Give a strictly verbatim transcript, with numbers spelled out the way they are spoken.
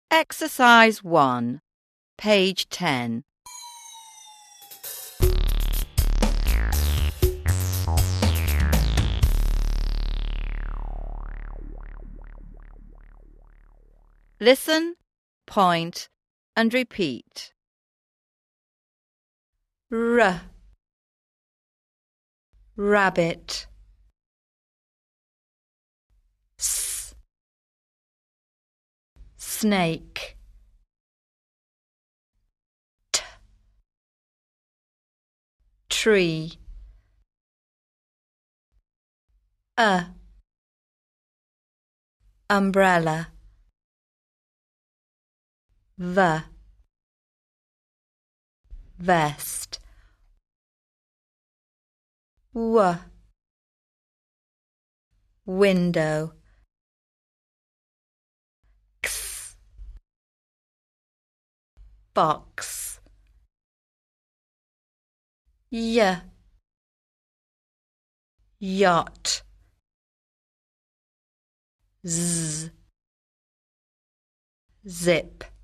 Exercise one, page ten. Listen, point, and repeat. R, rabbit. S, snake. T, tree. A, umbrella. V, vest. W, window. X, box. Y, yacht. Z, zip.